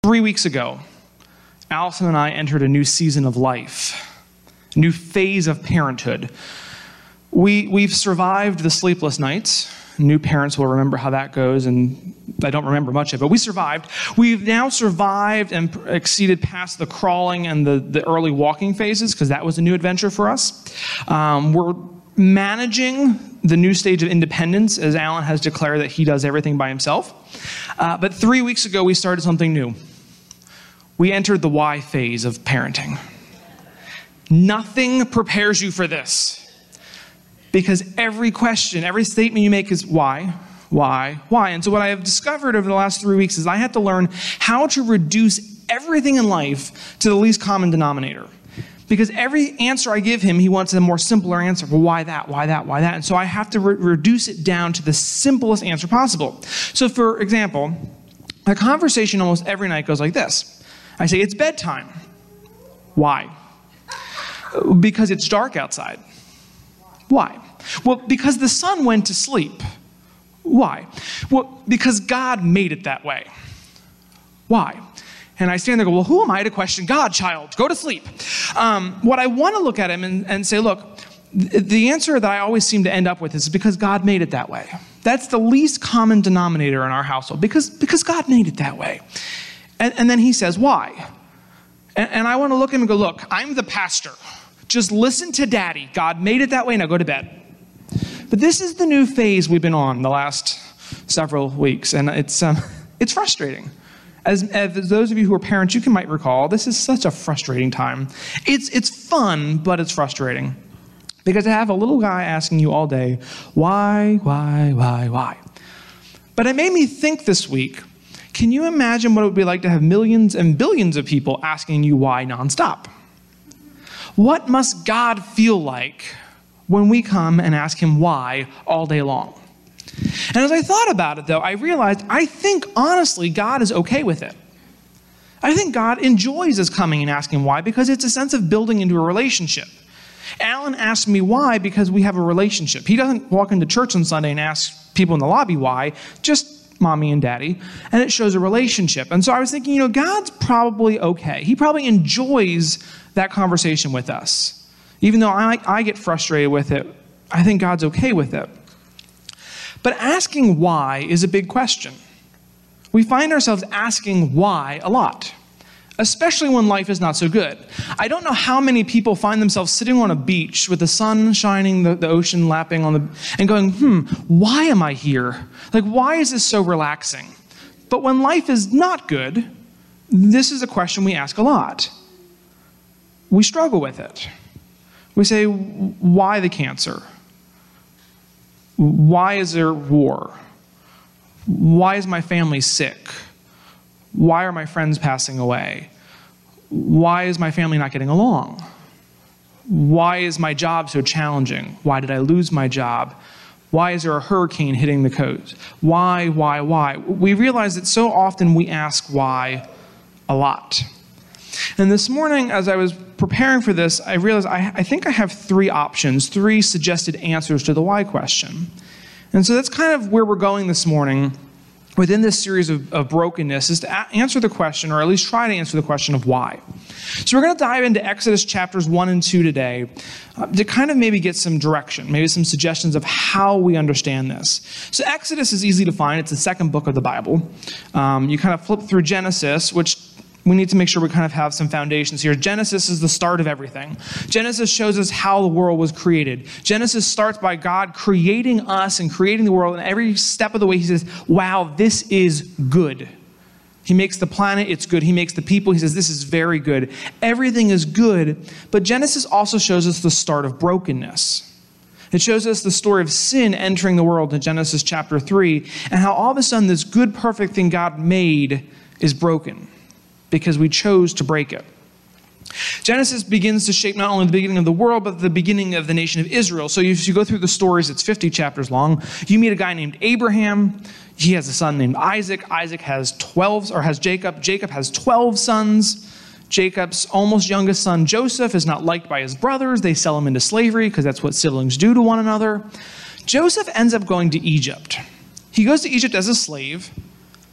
3 weeks ago, Allison and I entered a new season of life, a new phase of parenthood. We've survived the sleepless nights. New parents will remember how that goes, and I don't remember much of it, but we survived. We've now survived and exceeded past the crawling and the early walking phases, because that was a new adventure for us. We're managing the new stage of independence, as Alan has declared that he does everything by himself. But 3 weeks ago, we started something new. We entered the why phase of parenting. Nothing prepares you for this. Because every question, every statement you make is why? And so what I have discovered over the last 3 weeks is I had to learn how to reduce everything in life to the least common denominator. Because every answer I give him, he wants a more simpler answer. Well, why that? And so I have to reduce it down to the simplest answer possible. So for example, a conversation almost every night goes like this. I say, it's bedtime. Why? Because it's dark outside. Why? Well, because the sun went to sleep. Why? Well, because God made it that way. Why? And I stand there and go, well, who am I to question God, child? Go to sleep. What I want to look at him and say, look, the answer that I always seem to end up with is because God made it that way. That's the least common denominator in our household, because God made it that way. And then he says, why? And I want to look at him and go, look, I'm the pastor. Just listen to Daddy. God made it that way. Now go to bed. But this is the new phase we've been on the last several weeks, and it's frustrating. As those of you who are parents, you might recall, this is such a frustrating time. It's fun, but it's frustrating. Because I have a little guy asking you all day, why? But it made me think this week, can you imagine what it would be like to have millions and billions of people asking you why nonstop? What must God feel like when we come and ask him why all day long? And as I thought about it, though, I realized I think, honestly, God is okay with it. I think God enjoys us coming and asking why, because it's a sense of building into a relationship. Alan asked me why because we have a relationship. He doesn't walk into church on Sunday and ask people in the lobby why, just mommy and daddy, and it shows a relationship. And so I was thinking, God's probably okay. He probably enjoys that conversation with us. Even though I get frustrated with it, I think God's okay with it. But asking why is a big question. We find ourselves asking why a lot, especially when life is not so good. I don't know how many people find themselves sitting on a beach with the sun shining, the ocean lapping and going, why am I here? Like, why is this so relaxing? But when life is not good, this is a question we ask a lot. We struggle with it. We say, why the cancer? Why is there war? Why is my family sick? Why are my friends passing away? Why is my family not getting along? Why is my job so challenging? Why did I lose my job? Why is there a hurricane hitting the coast? Why? We realize that so often we ask why a lot. And this morning, as I was preparing for this, I realized I think I have three options, three suggested answers to the why question. And so that's kind of where we're going this morning within this series of brokenness, is to answer the question, or at least try to answer the question of why. So we're going to dive into Exodus chapters 1 and 2 today to kind of maybe get some direction, maybe some suggestions of how we understand this. So Exodus is easy to find. It's the second book of the Bible. You kind of flip through Genesis, which we need to make sure we kind of have some foundations here. Genesis is the start of everything. Genesis shows us how the world was created. Genesis starts by God creating us and creating the world, and every step of the way he says, wow, this is good. He makes the planet, it's good. He makes the people, he says, this is very good. Everything is good, but Genesis also shows us the start of brokenness. It shows us the story of sin entering the world in Genesis chapter 3, and how all of a sudden this good, perfect thing God made is broken, because we chose to break it. Genesis begins to shape not only the beginning of the world, but the beginning of the nation of Israel. So if you go through the stories, it's 50 chapters long. You meet a guy named Abraham. He has a son named Isaac. Isaac has Jacob. Jacob has 12 sons. Jacob's almost youngest son, Joseph, is not liked by his brothers. They sell him into slavery because that's what siblings do to one another. Joseph ends up going to Egypt. He goes to Egypt as a slave.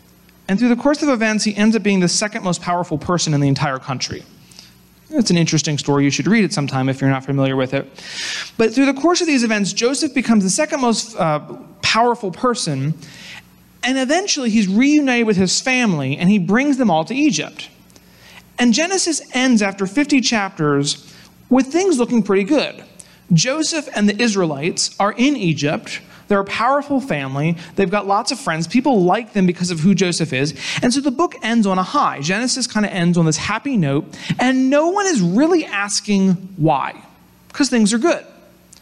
And through the course of events, he ends up being the second most powerful person in the entire country. It's an interesting story. You should read it sometime if you're not familiar with it. But through the course of these events, Joseph becomes the second most powerful person. And eventually he's reunited with his family and he brings them all to Egypt. And Genesis ends after 50 chapters with things looking pretty good. Joseph and the Israelites are in Egypt. They're a powerful family. They've got lots of friends. People like them because of who Joseph is. And so the book ends on a high. Genesis kind of ends on this happy note. And no one is really asking why, because things are good.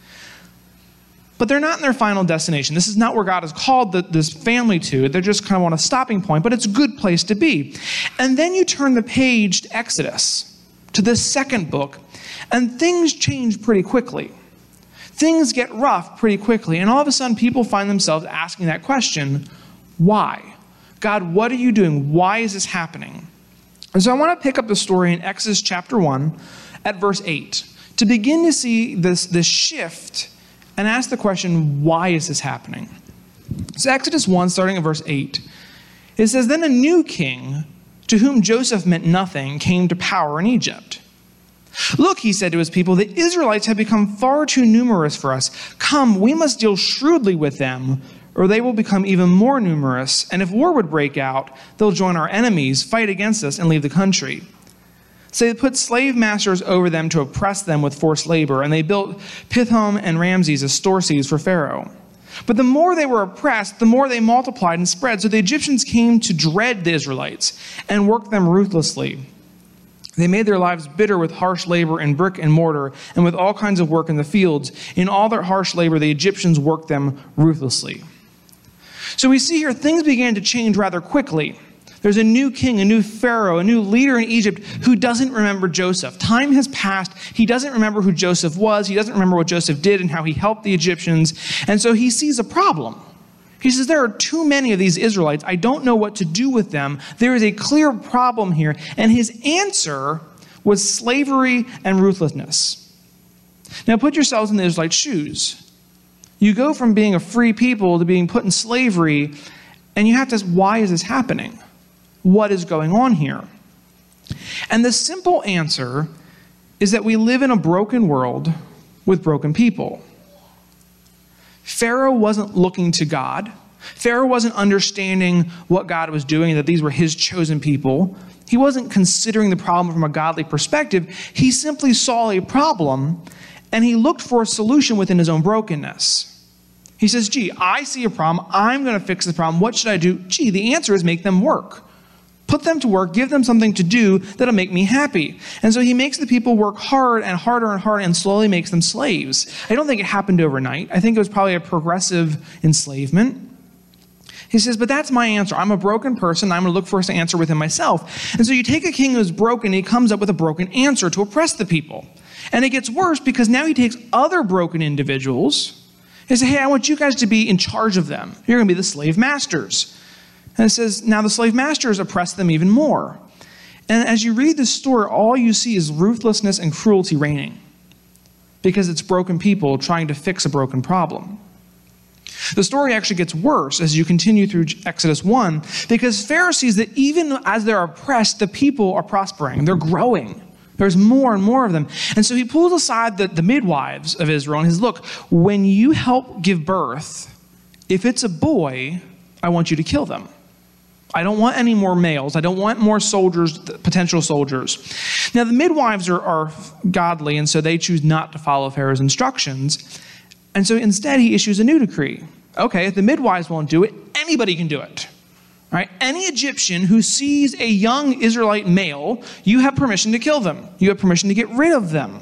But they're not in their final destination. This is not where God has called this family to. They're just kind of on a stopping point, but it's a good place to be. And then you turn the page to Exodus, to the second book, and things change pretty quickly. Things get rough pretty quickly, and all of a sudden people find themselves asking that question, why? God, what are you doing? Why is this happening? And so I want to pick up the story in Exodus chapter 1 at verse 8 to begin to see this shift and ask the question, why is this happening? So Exodus 1, starting at verse 8, it says, "Then a new king, to whom Joseph meant nothing, came to power in Egypt. Look, he said to his people, the Israelites have become far too numerous for us. Come, we must deal shrewdly with them, or they will become even more numerous. And if war would break out, they'll join our enemies, fight against us, and leave the country." So they put slave masters over them to oppress them with forced labor, and they built Pithom and Ramses as store cities for Pharaoh. But the more they were oppressed, the more they multiplied and spread. So the Egyptians came to dread the Israelites and worked them ruthlessly. They made their lives bitter with harsh labor in brick and mortar and with all kinds of work in the fields. In all their harsh labor, the Egyptians worked them ruthlessly. So we see here things began to change rather quickly. There's a new king, a new pharaoh, a new leader in Egypt who doesn't remember Joseph. Time has passed. He doesn't remember who Joseph was. He doesn't remember what Joseph did and how he helped the Egyptians. And so he sees a problem. He says, there are too many of these Israelites. I don't know what to do with them. There is a clear problem here. And his answer was slavery and ruthlessness. Now put yourselves in the Israelites' shoes. You go from being a free people to being put in slavery, and you have to ask, why is this happening? What is going on here? And the simple answer is that we live in a broken world with broken people. Pharaoh wasn't looking to God. Pharaoh wasn't understanding what God was doing, that these were his chosen people. He wasn't considering the problem from a godly perspective. He simply saw a problem, and he looked for a solution within his own brokenness. He says, gee, I see a problem. I'm going to fix the problem. What should I do? Gee, the answer is make them work. Put them to work, give them something to do that'll make me happy. And so he makes the people work hard and harder and harder and slowly makes them slaves. I don't think it happened overnight. I think it was probably a progressive enslavement. He says, but that's my answer. I'm a broken person. I'm going to look for an answer within myself. And so you take a king who's broken, and he comes up with a broken answer to oppress the people. And it gets worse because now he takes other broken individuals and says, hey, I want you guys to be in charge of them. You're going to be the slave masters. And it says, now the slave masters oppress them even more. And as you read this story, all you see is ruthlessness and cruelty reigning because it's broken people trying to fix a broken problem. The story actually gets worse as you continue through Exodus 1 because Pharaoh sees that even as they're oppressed, the people are prospering. They're growing. There's more and more of them. And so he pulls aside the midwives of Israel and says, look, when you help give birth, if it's a boy, I want you to kill them. I don't want any more males. I don't want more soldiers, potential soldiers. Now, the midwives are godly, and so they choose not to follow Pharaoh's instructions. And so instead, he issues a new decree. Okay, if the midwives won't do it, anybody can do it. All right? Any Egyptian who sees a young Israelite male, you have permission to kill them. You have permission to get rid of them.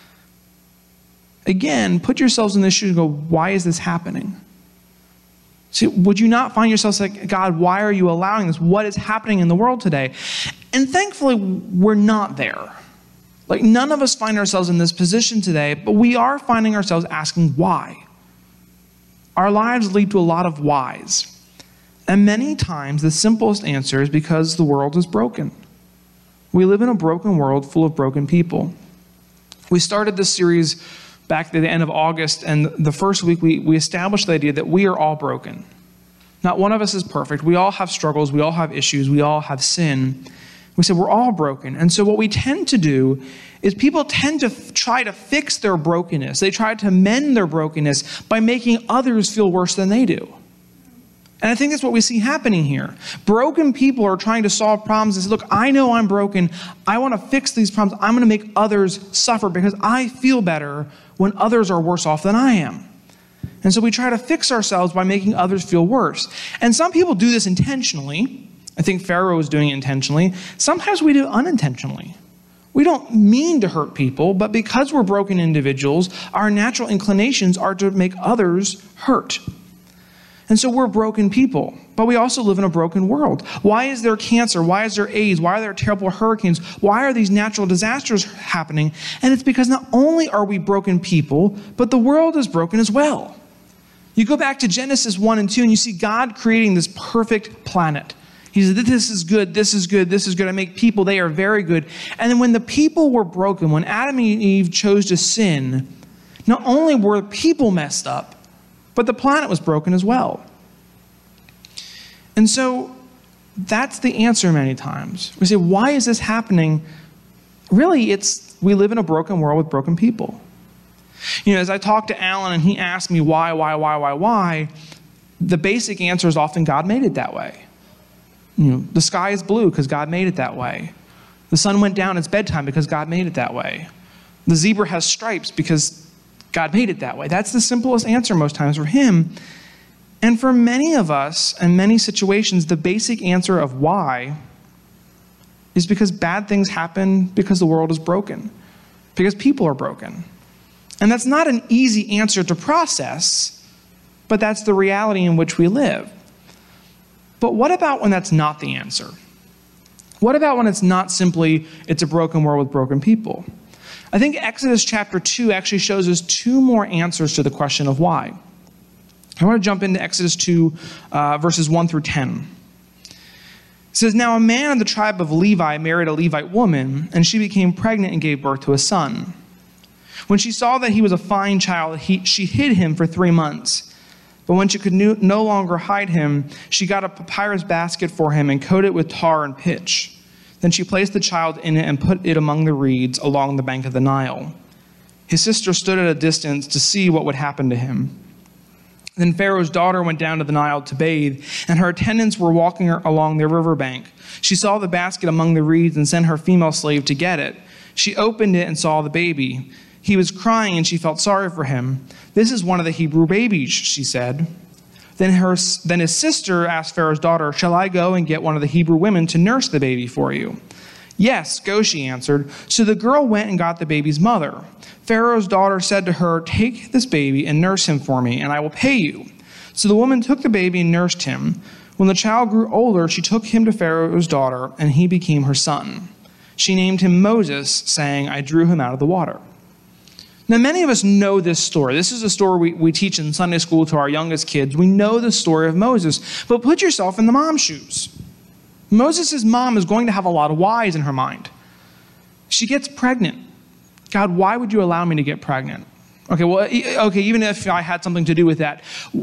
Again, put yourselves in this shoe and go, why is this happening? See, would you not find yourself like, God, why are you allowing this? What is happening in the world today? And thankfully, we're not there. Like, none of us find ourselves in this position today, but we are finding ourselves asking why. Our lives lead to a lot of whys. And many times, the simplest answer is because the world is broken. We live in a broken world full of broken people. We started this series back at the end of August, and the first week we established the idea that we are all broken. Not one of us is perfect. We all have struggles. We all have issues. We all have sin. We say we're all broken. And so what we tend to do is people tend to try to fix their brokenness. They try to mend their brokenness by making others feel worse than they do. And I think that's what we see happening here. Broken people are trying to solve problems and say, look, I know I'm broken. I want to fix these problems. I'm going to make others suffer because I feel better when others are worse off than I am. And so we try to fix ourselves by making others feel worse. And some people do this intentionally. I think Pharaoh was doing it intentionally. Sometimes we do it unintentionally. We don't mean to hurt people, but because we're broken individuals, our natural inclinations are to make others hurt. And so we're broken people, but we also live in a broken world. Why is there cancer? Why is there AIDS? Why are there terrible hurricanes? Why are these natural disasters happening? And it's because not only are we broken people, but the world is broken as well. You go back to Genesis 1 and 2 and you see God creating this perfect planet. He said, this is good, this is good, this is good. I make people, they are very good. And then when the people were broken, when Adam and Eve chose to sin, not only were people messed up, but the planet was broken as well. And so that's the answer many times. We say, why is this happening? Really, we live in a broken world with broken people. You know, as I talked to Alan and he asked me why, the basic answer is often God made it that way. You know, the sky is blue because God made it that way. The sun went down, it's bedtime because God made it that way. The zebra has stripes because God made it that way. That's the simplest answer most times for him. And for many of us and many situations, the basic answer of why is because bad things happen because the world is broken, because people are broken. And that's not an easy answer to process, but that's the reality in which we live. But what about when that's not the answer? What about when it's not simply, it's a broken world with broken people? I think Exodus chapter 2 actually shows us two more answers to the question of why. I want to jump into Exodus 2, verses 1 through 10. It says, "Now a man of the tribe of Levi married a Levite woman, and she became pregnant and gave birth to a son. When she saw that he was a fine child, she hid him for 3 months. But when she could no longer hide him, she got a papyrus basket for him and coated it with tar and pitch. Then she placed the child in it and put it among the reeds along the bank of the Nile. His sister stood at a distance to see what would happen to him. Then Pharaoh's daughter went down to the Nile to bathe, and her attendants were walking along the riverbank. She saw the basket among the reeds and sent her female slave to get it. She opened it and saw the baby. He was crying, and she felt sorry for him. 'This is one of the Hebrew babies,' she said. Then his sister asked Pharaoh's daughter, 'Shall I go and get one of the Hebrew women to nurse the baby for you?' 'Yes, go,' she answered. So the girl went and got the baby's mother. Pharaoh's daughter said to her, 'Take this baby and nurse him for me, and I will pay you.' So the woman took the baby and nursed him. When the child grew older, she took him to Pharaoh's daughter, and he became her son. She named him Moses, saying, 'I drew him out of the water.'" Now, many of us know this story. This is a story we teach in Sunday school to our youngest kids. We know the story of Moses. But put yourself in the mom's shoes. Moses' mom is going to have a lot of whys in her mind. She gets pregnant. God, why would you allow me to get pregnant? Okay, even if I had something to do with that,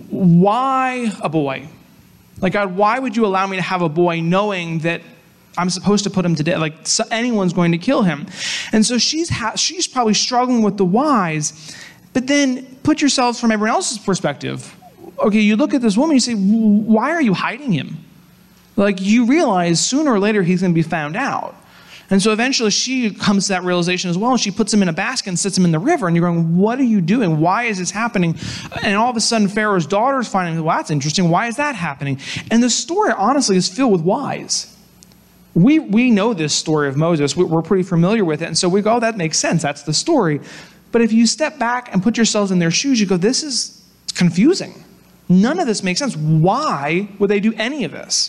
why a boy? Like, God, why would you allow me to have a boy knowing that I'm supposed to put him to death? Like, anyone's going to kill him. And so she's probably struggling with the whys. But then put yourselves from everyone else's perspective. Okay, you look at this woman, you say, why are you hiding him? Like, you realize sooner or later he's going to be found out. And so eventually she comes to that realization as well, and she puts him in a basket and sits him in the river. And you're going, what are you doing? Why is this happening? And all of a sudden Pharaoh's daughter is finding, well, that's interesting. Why is that happening? And the story, honestly, is filled with whys. We know this story of Moses. We're pretty familiar with it. And so we go, oh, that makes sense. That's the story. But if you step back and put yourselves in their shoes, you go, this is confusing. None of this makes sense. Why would they do any of this?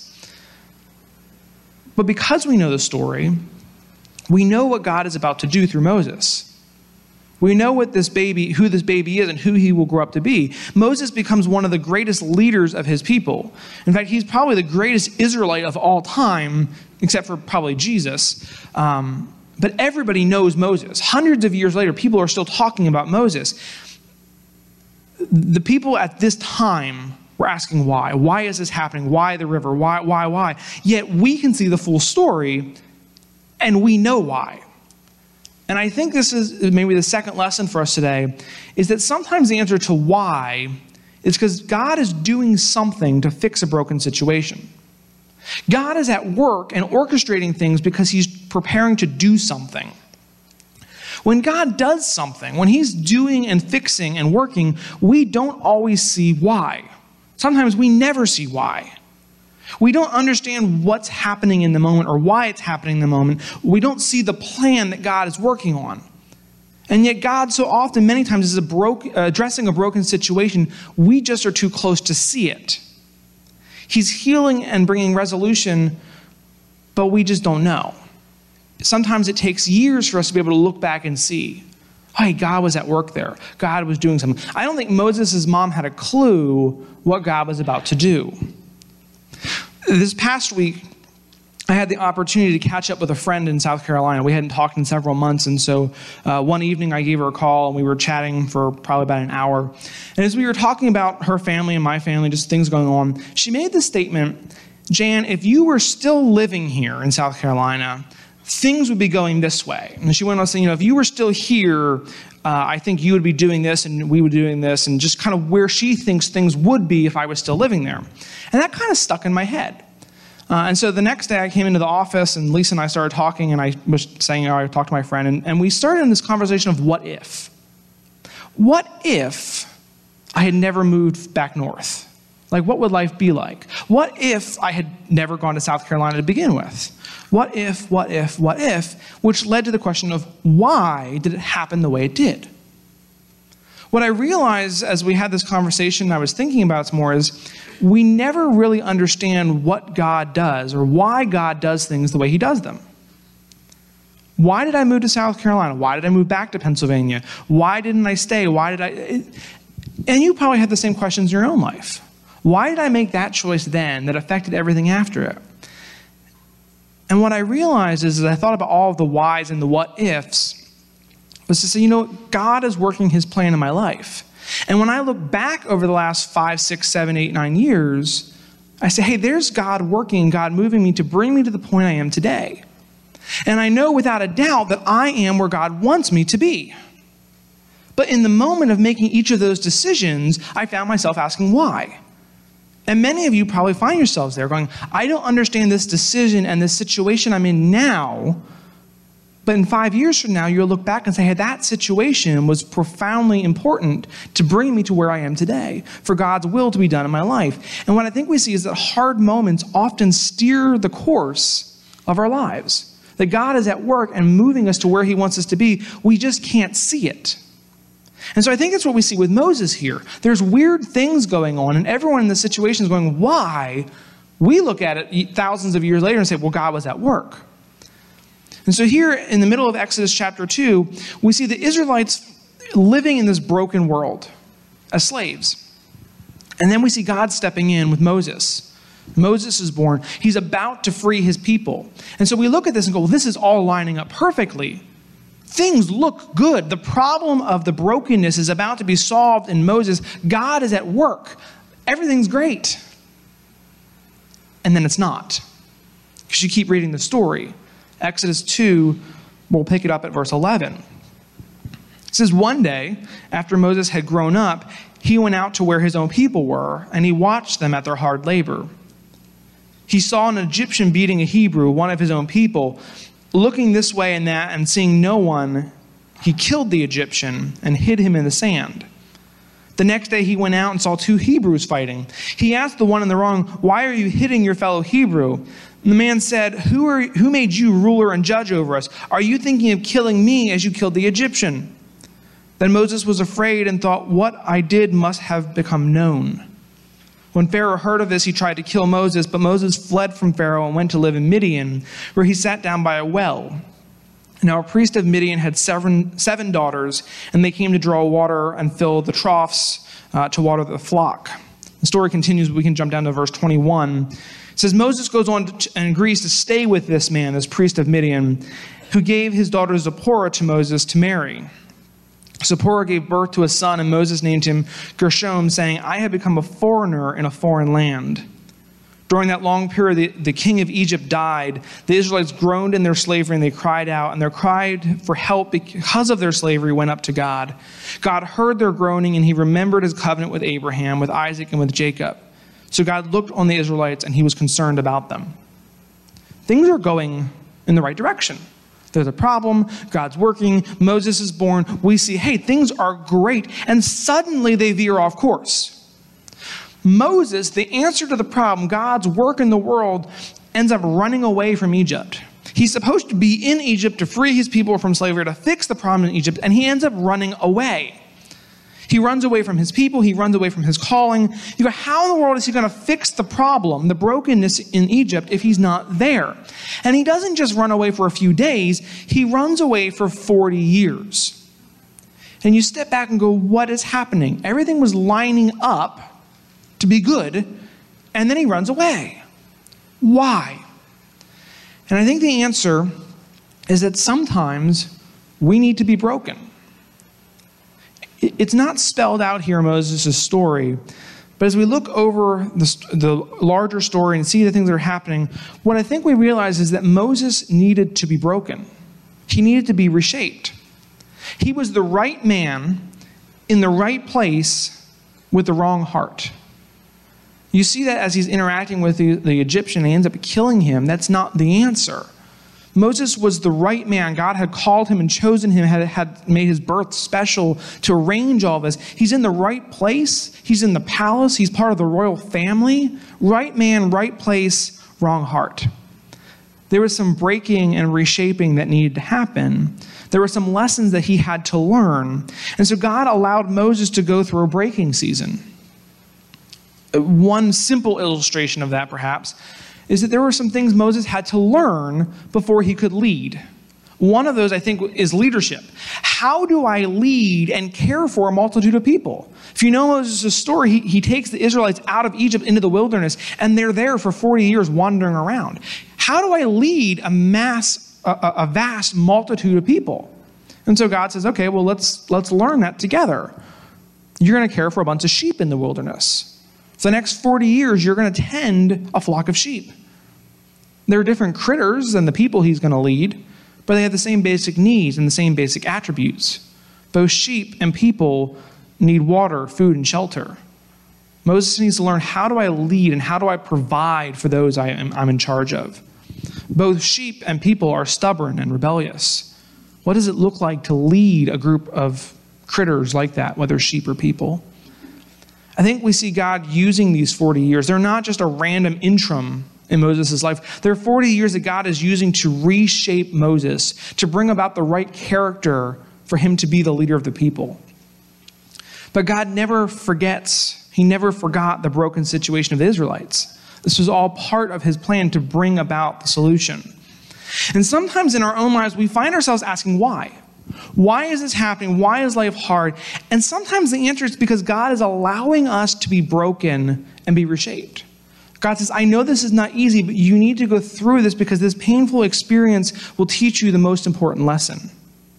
But because we know the story, we know what God is about to do through Moses. We know who this baby is and who he will grow up to be. Moses becomes one of the greatest leaders of his people. In fact, he's probably the greatest Israelite of all time, except for probably Jesus. But everybody knows Moses. Hundreds of years later, people are still talking about Moses. The people at this time We're asking why. Why is this happening? Why the river? Why? Yet we can see the full story, and we know why. And I think this is maybe the second lesson for us today, is that sometimes the answer to why is because God is doing something to fix a broken situation. God is at work and orchestrating things because he's preparing to do something. When God does something, when he's doing and fixing and working, we don't always see why. Sometimes we never see why. We don't understand what's happening in the moment or why it's happening in the moment. We don't see the plan that God is working on. And yet God so often, many times, is addressing a broken situation. We just are too close to see it. He's healing and bringing resolution, but we just don't know. Sometimes it takes years for us to be able to look back and see, hey, God was at work there. God was doing something. I don't think Moses' mom had a clue what God was about to do. This past week, I had the opportunity to catch up with a friend in South Carolina. We hadn't talked in several months, and so one evening I gave her a call, and we were chatting for probably about an hour. And as we were talking about her family and my family, just things going on, she made the statement, Jan, if you were still living here in South Carolina, things would be going this way. And she went on saying, if you were still here, I think you would be doing this and we would be doing this, and just kind of where she thinks things would be if I was still living there. And that kind of stuck in my head. And so the next day I came into the office, and Lisa and I started talking, and I was saying, I talked to my friend, and we started in this conversation of what if. What if I had never moved back north? Like, what would life be like? What if I had never gone to South Carolina to begin with? What if, which led to the question of why did it happen the way it did? What I realized as we had this conversation, I was thinking about it more, is we never really understand what God does or why God does things the way he does them. Why did I move to South Carolina? Why did I move back to Pennsylvania? Why didn't I stay? And you probably had the same questions in your own life. Why did I make that choice then that affected everything after it? And what I realized is, as I thought about all of the whys and the what ifs, was to say, God is working his plan in my life. And when I look back over the last 5, 6, 7, 8, 9 years, I say, hey, there's God working, God moving me to bring me to the point I am today. And I know without a doubt that I am where God wants me to be. But in the moment of making each of those decisions, I found myself asking why. And many of you probably find yourselves there going, I don't understand this decision and this situation I'm in now, but in 5 years from now, you'll look back and say, hey, that situation was profoundly important to bring me to where I am today, for God's will to be done in my life. And what I think we see is that hard moments often steer the course of our lives. That God is at work and moving us to where he wants us to be. We just can't see it. And so I think that's what we see with Moses here. There's weird things going on, and everyone in the situation is going, why? We look at it thousands of years later and say, well, God was at work. And so here in the middle of Exodus chapter 2, we see the Israelites living in this broken world as slaves. And then we see God stepping in with Moses. Moses is born. He's about to free his people. And so we look at this and go, well, this is all lining up perfectly. Things look good. The problem of the brokenness is about to be solved in Moses. God is at work. Everything's great. And then it's not. Because you keep reading the story. Exodus 2, we'll pick it up at verse 11. It says, one day, after Moses had grown up, he went out to where his own people were, and he watched them at their hard labor. He saw an Egyptian beating a Hebrew, one of his own people. Looking this way and that and seeing no one, he killed the Egyptian and hid him in the sand. The next day he went out and saw 2 Hebrews fighting. He asked the one in the wrong, why are you hitting your fellow Hebrew? And the man said, who made you ruler and judge over us? Are you thinking of killing me as you killed the Egyptian? Then Moses was afraid and thought, what I did must have become known. When Pharaoh heard of this, he tried to kill Moses, but Moses fled from Pharaoh and went to live in Midian, where he sat down by a well. Now a priest of Midian had seven daughters, and they came to draw water and fill the troughs to water the flock. The story continues, but we can jump down to verse 21. It says, Moses goes on and agrees to stay with this man, this priest of Midian, who gave his daughter Zipporah to Moses to marry. Zipporah gave birth to a son, and Moses named him Gershom, saying, I have become a foreigner in a foreign land. During that long period, the king of Egypt died. The Israelites groaned in their slavery, and they cried out, and their cry for help because of their slavery went up to God. God heard their groaning, and he remembered his covenant with Abraham, with Isaac, and with Jacob. So God looked on the Israelites, and he was concerned about them. Things are going in the right direction. There's a problem, God's working, Moses is born. We see, hey, things are great, and suddenly they veer off course. Moses, the answer to the problem, God's work in the world, ends up running away from Egypt. He's supposed to be in Egypt to free his people from slavery, to fix the problem in Egypt, and he ends up running away. He runs away from his people. He runs away from his calling. You go, how in the world is he going to fix the problem, the brokenness in Egypt, if he's not there? And he doesn't just run away for a few days. He runs away for 40 years. And you step back and go, what is happening? Everything was lining up to be good, and then he runs away. Why? And I think the answer is that sometimes we need to be broken. It's not spelled out here in Moses' story, but as we look over the larger story and see the things that are happening, what I think we realize is that Moses needed to be broken. He needed to be reshaped. He was the right man in the right place with the wrong heart. You see that as he's interacting with the Egyptian, he ends up killing him. That's not the answer. Moses was the right man. God had called him and chosen him, had made his birth special to arrange all this. He's in the right place. He's in the palace. He's part of the royal family. Right man, right place, wrong heart. There was some breaking and reshaping that needed to happen. There were some lessons that he had to learn. And so God allowed Moses to go through a breaking season. One simple illustration of that, perhaps, is that there were some things Moses had to learn before he could lead. One of those, I think, is leadership. How do I lead and care for a multitude of people? If you know Moses' story, he takes the Israelites out of Egypt into the wilderness, and they're there for 40 years wandering around. How do I lead a vast multitude of people? And so God says, okay, well, let's learn that together. You're going to care for a bunch of sheep in the wilderness. For the next 40 years, you're going to tend a flock of sheep. There are different critters than the people he's going to lead, but they have the same basic needs and the same basic attributes. Both sheep and people need water, food, and shelter. Moses needs to learn, how do I lead and how do I provide for those I'm in charge of? Both sheep and people are stubborn and rebellious. What does it look like to lead a group of critters like that, whether sheep or people? I think we see God using these 40 years. They're not just a random interim in Moses' life. They're 40 years that God is using to reshape Moses, to bring about the right character for him to be the leader of the people. But God never forgets. He never forgot the broken situation of the Israelites. This was all part of his plan to bring about the solution. And sometimes in our own lives, we find ourselves asking why. Why is this happening? Why is life hard? And sometimes the answer is because God is allowing us to be broken and be reshaped. God says, I know this is not easy, but you need to go through this because this painful experience will teach you the most important lesson.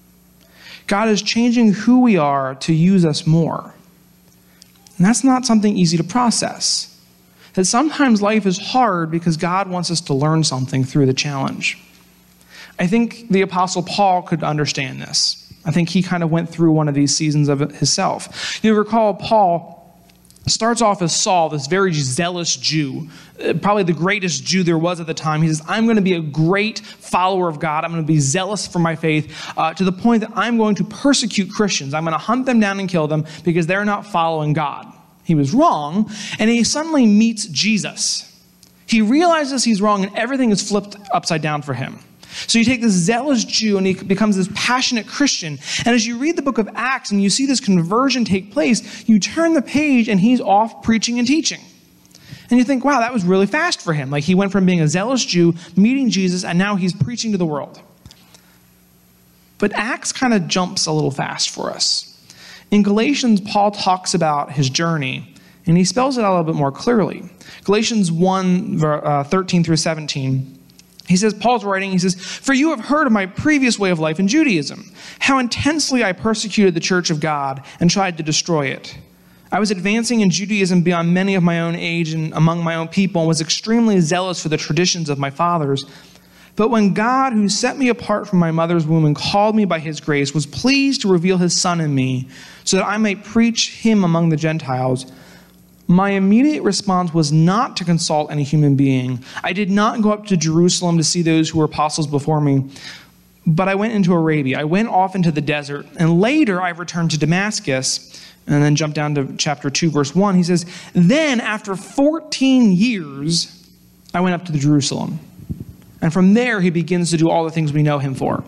God is changing who we are to use us more. And that's not something easy to process. That sometimes life is hard because God wants us to learn something through the challenge. I think the Apostle Paul could understand this. I think he kind of went through one of these seasons of it himself. You recall Paul starts off as Saul, this very zealous Jew, probably the greatest Jew there was at the time. He says, I'm going to be a great follower of God. I'm going to be zealous for my faith to the point that I'm going to persecute Christians. I'm going to hunt them down and kill them because they're not following God. He was wrong, and he suddenly meets Jesus. He realizes he's wrong, and everything is flipped upside down for him. So you take this zealous Jew and he becomes this passionate Christian. And as you read the book of Acts and you see this conversion take place, you turn the page and he's off preaching and teaching. And you think, wow, that was really fast for him. Like he went from being a zealous Jew, meeting Jesus, and now he's preaching to the world. But Acts kind of jumps a little fast for us. In Galatians, Paul talks about his journey, and he spells it out a little bit more clearly. Galatians 1, 13 through 17. He says, Paul's writing, he says, "For you have heard of my previous way of life in Judaism, how intensely I persecuted the church of God and tried to destroy it. I was advancing in Judaism beyond many of my own age and among my own people, and was extremely zealous for the traditions of my fathers. But when God, who set me apart from my mother's womb and called me by his grace, was pleased to reveal his Son in me, so that I might preach him among the Gentiles, my immediate response was not to consult any human being. I did not go up to Jerusalem to see those who were apostles before me, but I went into Arabia. I went off into the desert, and later I returned to Damascus." And then jump down to chapter 2, verse 1. He says, "Then after 14 years, I went up to Jerusalem." And from there, he begins to do all the things we know him for.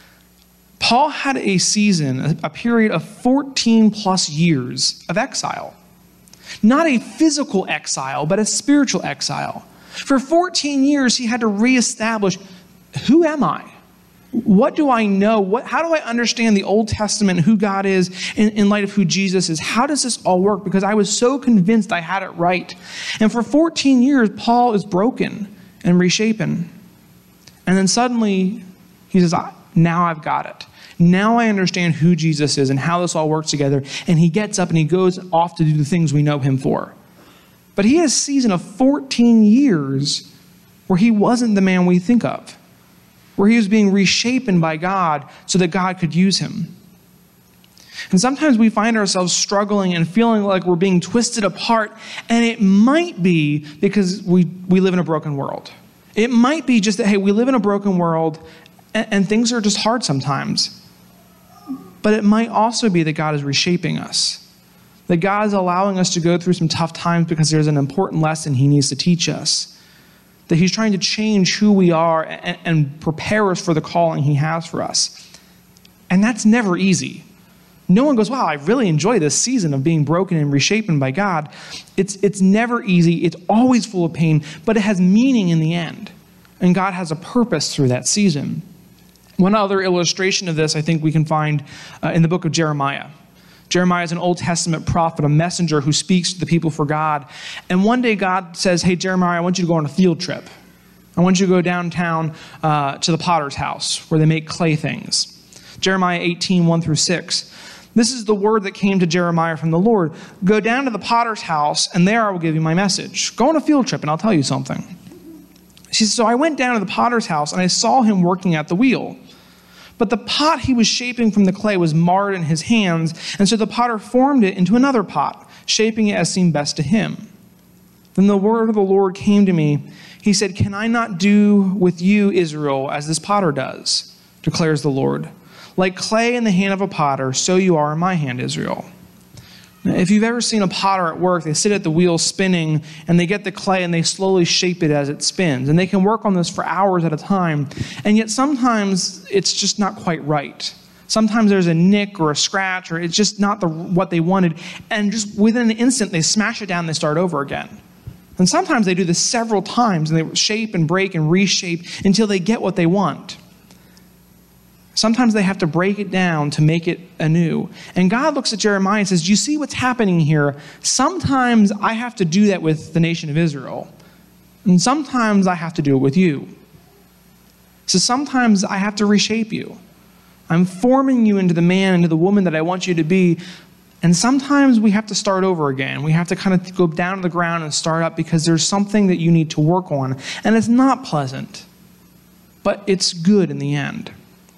Paul had a season, a period of 14 plus years of exile. Not a physical exile, but a spiritual exile. For 14 years, he had to reestablish, who am I? What do I know? How do I understand the Old Testament, who God is, in light of who Jesus is? How does this all work? Because I was so convinced I had it right. And for 14 years, Paul is broken and reshapen. And then suddenly, he says, now I've got it. Now I understand who Jesus is and how this all works together. And he gets up and he goes off to do the things we know him for. But he had a season of 14 years where he wasn't the man we think of, where he was being reshapen by God so that God could use him. And sometimes we find ourselves struggling and feeling like we're being twisted apart, and it might be because we live in a broken world. It might be just that, hey, we live in a broken world and things are just hard sometimes. But it might also be that God is reshaping us, that God is allowing us to go through some tough times because there's an important lesson he needs to teach us, that he's trying to change who we are and prepare us for the calling he has for us. And that's never easy. No one goes, wow, I really enjoy this season of being broken and reshapen by God. It's never easy. It's always full of pain, but it has meaning in the end. And God has a purpose through that season. One other illustration of this I think we can find in the book of Jeremiah. Jeremiah is an Old Testament prophet, a messenger who speaks to the people for God. And one day God says, hey, Jeremiah, I want you to go on a field trip. I want you to go downtown to the potter's house where they make clay things. Jeremiah 18, 1 through 6. This is the word that came to Jeremiah from the Lord. Go down to the potter's house, and there I will give you my message. Go on a field trip, and I'll tell you something. She says, so I went down to the potter's house, and I saw him working at the wheel. But the pot he was shaping from the clay was marred in his hands, and so the potter formed it into another pot, shaping it as seemed best to him. Then the word of the Lord came to me. He said, can I not do with you, Israel, as this potter does, declares the Lord. Like clay in the hand of a potter, so you are in my hand, Israel. Now, if you've ever seen a potter at work, they sit at the wheel spinning, and they get the clay and they slowly shape it as it spins. And they can work on this for hours at a time. And yet sometimes it's just not quite right. Sometimes there's a nick or a scratch, or it's just not what they wanted. And just within an instant, they smash it down and they start over again. And sometimes they do this several times, and they shape and break and reshape until they get what they want. Sometimes they have to break it down to make it anew. And God looks at Jeremiah and says, do you see what's happening here? Sometimes I have to do that with the nation of Israel. And sometimes I have to do it with you. So sometimes I have to reshape you. I'm forming you into the man, into the woman that I want you to be. And sometimes we have to start over again. We have to kind of go down to the ground and start up because there's something that you need to work on. And it's not pleasant, but it's good in the end.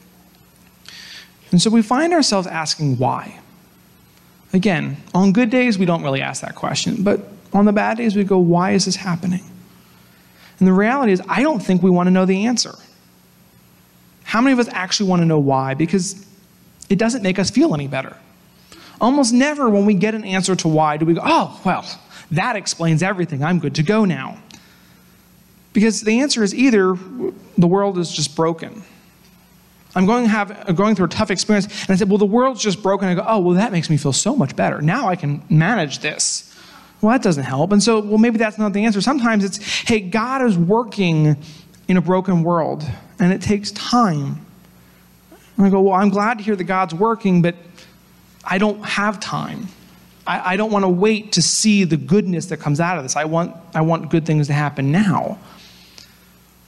And so we find ourselves asking why. Again, on good days, we don't really ask that question. But on the bad days, we go, why is this happening? And the reality is, I don't think we want to know the answer. How many of us actually want to know why? Because it doesn't make us feel any better. Almost never when we get an answer to why do we go, oh, well, that explains everything. I'm good to go now. Because the answer is either the world is just broken. I'm going through a tough experience, and I said, well, the world's just broken. I go, oh, well, that makes me feel so much better. Now I can manage this. Well, that doesn't help. And so, well, maybe that's not the answer. Sometimes it's, hey, God is working in a broken world, and it takes time. And I go, well, I'm glad to hear that God's working, but I don't have time. I don't want to wait to see the goodness that comes out of this. I want good things to happen now.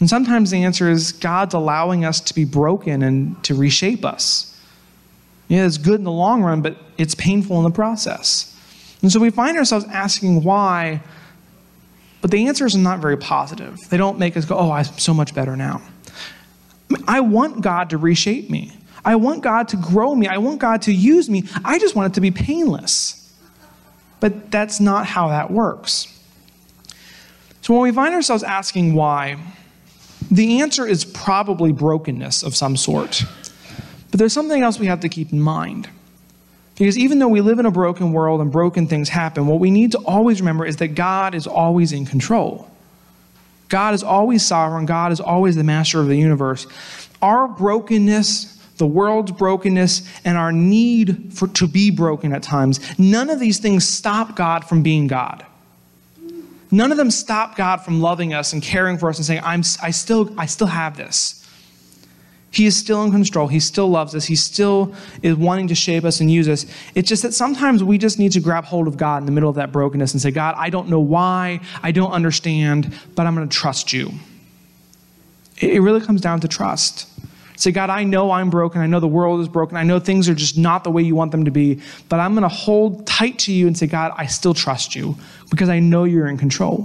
And sometimes the answer is God's allowing us to be broken and to reshape us. Yeah, it's good in the long run, but it's painful in the process. And so we find ourselves asking why, but the answers are not very positive. They don't make us go, oh, I'm so much better now. I want God to reshape me. I want God to grow me. I want God to use me. I just want it to be painless. But that's not how that works. So when we find ourselves asking why, the answer is probably brokenness of some sort. But there's something else we have to keep in mind. Because even though we live in a broken world and broken things happen, what we need to always remember is that God is always in control. God is always sovereign. God is always the master of the universe. Our brokenness, the world's brokenness, and our need to be broken at times, none of these things stop God from being God. None of them stop God from loving us and caring for us and saying, I still have this. He is still in control. He still loves us. He still is wanting to shape us and use us. It's just that sometimes we just need to grab hold of God in the middle of that brokenness and say, God, I don't know why, I don't understand, but I'm going to trust you. It really comes down to trust. Say, God, I know I'm broken. I know the world is broken. I know things are just not the way you want them to be, but I'm going to hold tight to you and say, God, I still trust you because I know you're in control.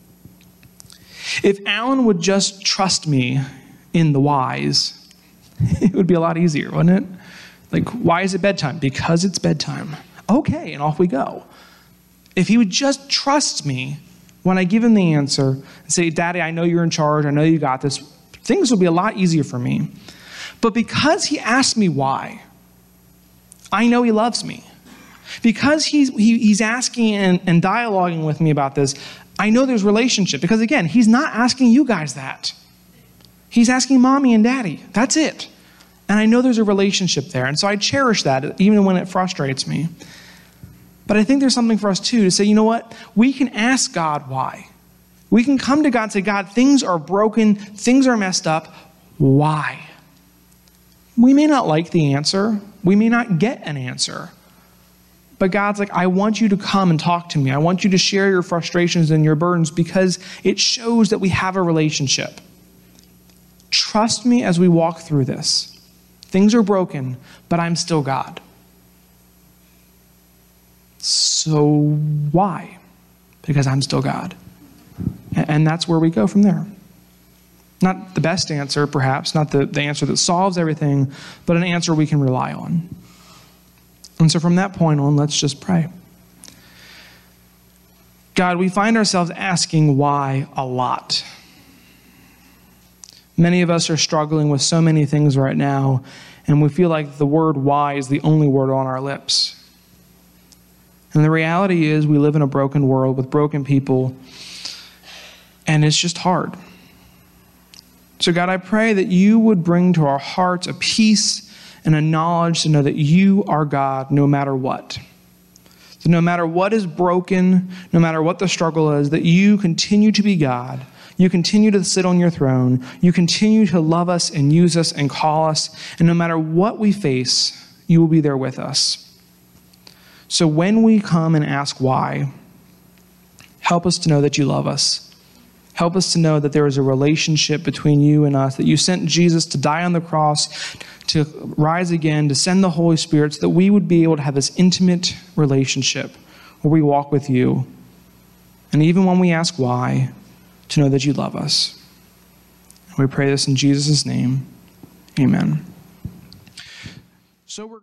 If Alan would just trust me in the whys, it would be a lot easier, wouldn't it? Like, why is it bedtime? Because it's bedtime. Okay, and off we go. If he would just trust me when I give him the answer and say, Daddy, I know you're in charge. I know you got this. Things will be a lot easier for me. But because he asked me why, I know he loves me. Because he's asking and dialoguing with me about this, I know there's relationship. Because again, he's not asking you guys that. He's asking mommy and daddy. That's it. And I know there's a relationship there. And so I cherish that even when it frustrates me. But I think there's something for us too to say, you know what? We can ask God why. We can come to God and say, God, things are broken. Things are messed up. Why? We may not like the answer. We may not get an answer. But God's like, I want you to come and talk to me. I want you to share your frustrations and your burdens because it shows that we have a relationship. Trust me as we walk through this. Things are broken, but I'm still God. So why? Because I'm still God. And that's where we go from there. Not the best answer, perhaps, not the answer that solves everything, but an answer we can rely on. And so from that point on, let's just pray. God, we find ourselves asking why a lot. Many of us are struggling with so many things right now, and we feel like the word why is the only word on our lips. And the reality is we live in a broken world with broken people, and it's just hard. So God, I pray that you would bring to our hearts a peace and a knowledge to know that you are God no matter what. So no matter what is broken, no matter what the struggle is, that you continue to be God. You continue to sit on your throne. You continue to love us and use us and call us. And no matter what we face, you will be there with us. So when we come and ask why, help us to know that you love us. Help us to know that there is a relationship between you and us, that you sent Jesus to die on the cross, to rise again, to send the Holy Spirit so that we would be able to have this intimate relationship where we walk with you. And even when we ask why, to know that you love us. We pray this in Jesus' name. Amen. So we're